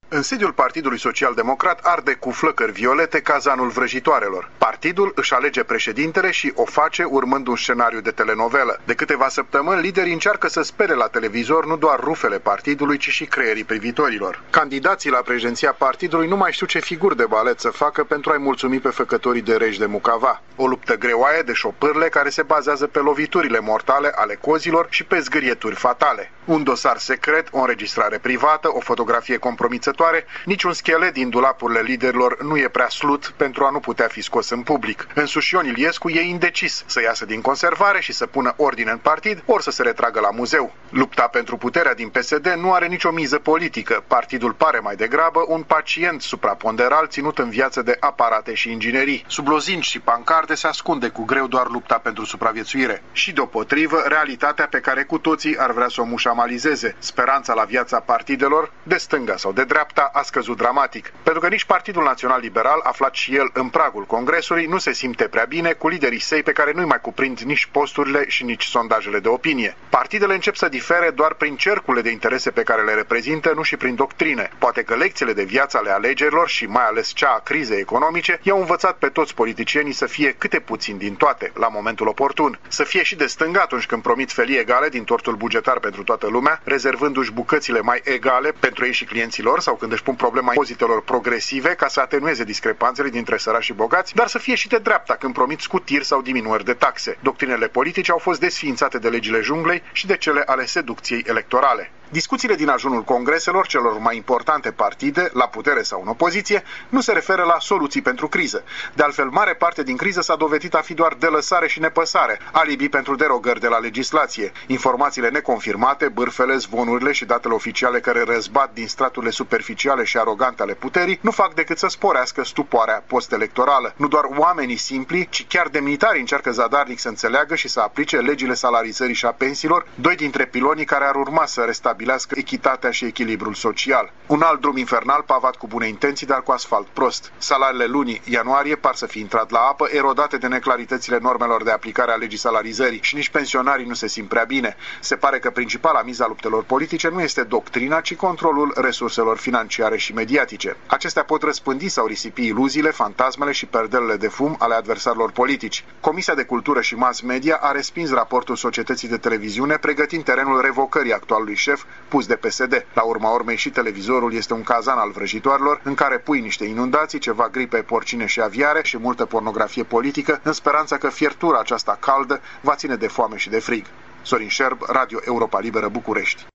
În sediul Partidului Social-Democrat arde cu flăcări violete cazanul vrăjitoarelor. Partidul își alege președintele și o face urmând un scenariu de telenovelă. De câteva săptămâni, liderii încearcă să spere la televizor nu doar rufele partidului, ci și creierii privitorilor. Candidații la președinția partidului nu mai știu ce figuri de balet să facă pentru a-i mulțumi pe făcătorii de reji de mucava. O luptă greoaie de șopârle care se bazează pe loviturile mortale ale cozilor și pe zgârieturi fatale. Un dosar secret, o înregistrare privată, o fotografie compromițătoare, niciun schelet din dulapurile liderilor nu e prea slut pentru a nu putea fi scos în public. Însuși Ion Iliescu e indecis să iasă din conservare și să pună ordine în partid, ori să se retragă la muzeu. Lupta pentru puterea din PSD nu are nicio miză politică. Partidul pare mai degrabă un pacient supraponderal ținut în viață de aparate și inginerii. Sub lozinci și pancarde se ascunde cu greu doar lupta pentru supraviețuire. Și deopotrivă, realitatea pe care cu toții ar vrea să o mușamalizeze. Speranța la viața partidelor, de stânga sau de dreapta, a scăzut dramatic. Pentru că nici Partidul Național Liberal, aflat și el în pragul Congresului, nu se simte prea bine cu liderii săi pe care nu-i mai cuprind nici posturile și nici sondajele de opinie. Partidele încep să difere doar prin cercurile de interese pe care le reprezintă, nu și prin doctrine. Poate că lecțiile de viață ale alegerilor și mai ales cea a crizei economice i-au învățat pe toți politicienii să fie câte puțin din toate, la momentul oportun. Să fie și de stânga atunci când promit felii egale din tortul bugetar pentru toată lumea, rezervându-și bucățile mai egale pentru ei și clienții lor, sau când își pun problema impozitelor progresive ca să atenueze discrepanțele dintre săraci și bogați, dar să fie și de dreapta când promit scutiri sau diminuări de taxe. Doctrinele politice au fost desființate de legile junglei și de cele ale seducției electorale. Discuțiile din ajunul congreselor celor mai importante partide, la putere sau în opoziție, nu se referă la soluții pentru criză. De altfel, mare parte din criză s-a dovedit a fi doar delăsare și nepăsare, alibi pentru derogări de la legislație. Informațiile neconfirmate, bârfele, zvonurile și datele oficiale care răzbat din straturile superficiale și arogante ale puterii nu fac decât să sporească stupoarea post-electorală. Nu doar oamenii simpli, ci chiar demnitarii încearcă zadarnic să înțeleagă și să aplice legile salarizării și a pensiilor, doi dintre pilonii care ar urma să restabilească echitatea și echilibrul social. Un alt drum infernal pavat cu bune intenții, dar cu asfalt prost. Salariile lunii ianuarie par să fi intrat la apă, erodate de neclaritățile normelor de aplicare a legii salarizării și nici pensionarii nu se simt prea bine. Se pare că principala miza luptelor politice nu este doctrina, ci controlul resurselor financiare și mediatice. Acestea pot răspândi sau risipi iluziile, fantasmele și perdelele de fum ale adversarilor politici. Comisia de Cultură și Mass Media a respins raportul Societății de Televiziune, pregătind terenul revocării actualului șef pus de PSD. La urma urmei și televizorul este un cazan al vrăjitoarelor în care pui niște inundații, ceva gripe porcine și aviare și multă pornografie politică, în speranța că fiertura aceasta caldă va ține de foame și de frig. Sorin Șerb, Radio Europa Liberă, București.